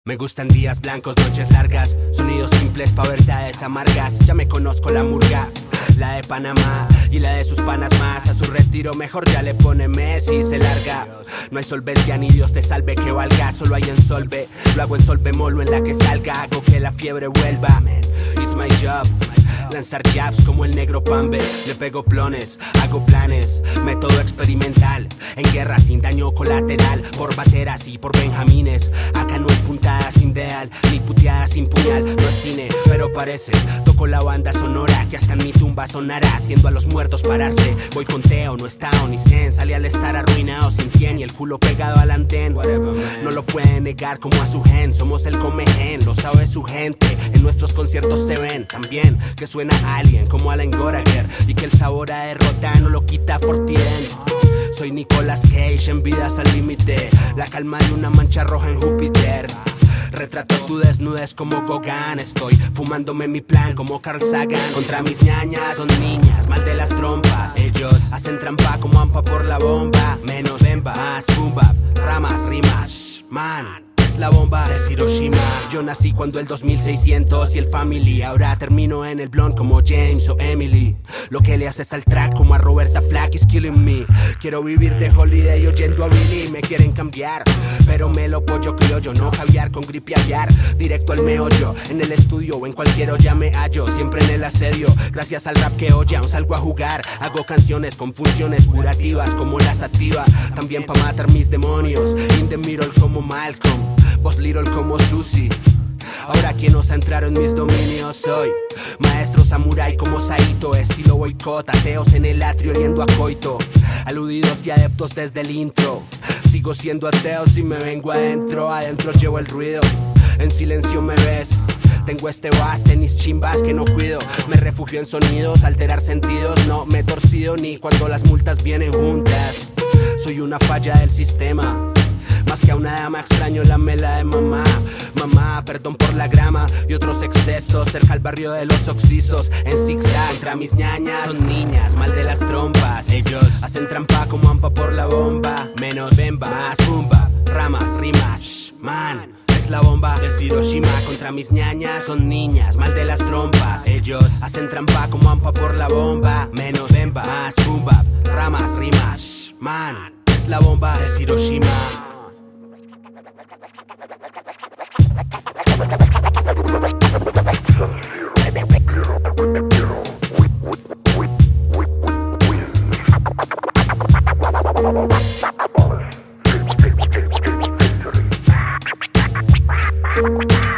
Me gustan días blancos, noches largas, sonidos simples pa' verdades amargas. Ya me conozco la murga, la de Panamá y la de sus panas más. A su retiro mejor ya le pone Messi y se larga. No hay solvencia ni Dios te salve que valga, solo hay en solve. Lo hago en sol bemol en la que salga, hago que la fiebre vuelva. It's my job, lanzar jabs como el negro Pambe. Le pego plones, hago planes, método experimental. En guerra sin daño colateral, por bateras y por benjamines. Acá no hay puntada sin deal, ni puteada sin puñal. No es cine, pero parece. Toco la banda sonora que hasta en mi tumba sonará, haciendo a los muertos pararse. Voy con Teo, no está ni zen. Salí al estar arruinado sin 100 y el culo pegado al antén. No lo pueden negar como a su gen. Somos el comején, lo sabe su gente. En nuestros conciertos se ven también que suena Alien como Alan Gorager, y que el sabor a derrota no lo quita por ti. Soy Nicolas Cage en vidas al límite, la calma de una mancha roja en Júpiter. Retrato tu desnudez como Gauguin. Estoy fumándome mi plan como Carl Sagan. Contra mis ñañas, son niñas, mal de las trompas. Ellos hacen trampa como Ampa por la bomba. Menos Emba, más boom bap, ramas, rimas, man. La bomba de Hiroshima. Yo nací cuando el 2600 y el family. Ahora termino en el blonde como James o Emily. Lo que le haces al track como a Roberta Flack is killing me. Quiero vivir de holiday oyendo a Billy. Me quieren cambiar, pero me lo pollo criollo. No caviar con gripe aviar, directo al meollo. En el estudio o en cualquier olla me hallo, siempre en el asedio. Gracias al rap que oye aún salgo a jugar. Hago canciones con funciones curativas como la sativa. También pa' matar mis demonios. In the middle como Malcolm, Boss Little como Susie. Ahora quien osa entrar en mis dominios soy maestro samurai como Saito. Estilo boicot, ateos en el atrio oliendo a coito. Aludidos y adeptos desde el intro. Sigo siendo ateo si me vengo adentro. Adentro llevo el ruido, en silencio me ves. Tengo este bas, tenis chimbas que no cuido. Me refugio en sonidos, alterar sentidos. No me he torcido ni cuando las multas vienen juntas. Soy una falla del sistema. Más que a una dama extraño la mela de mamá. Mamá, perdón por la grama y otros excesos. Cerca al barrio de los oxisos, en zigzag contra mis ñañas. Son niñas, mal de las trompas. Ellos hacen trampa como Ampa por la bomba. Menos Bemba, más Bumba, ramas, rimas, shh, man. Es la bomba de Hiroshima. Contra mis ñañas. Son niñas, mal de las trompas. Ellos hacen trampa como Ampa por la bomba. Menos Bemba, más Bumba, ramas, rimas, shh, man. Es la bomba de Hiroshima. Win.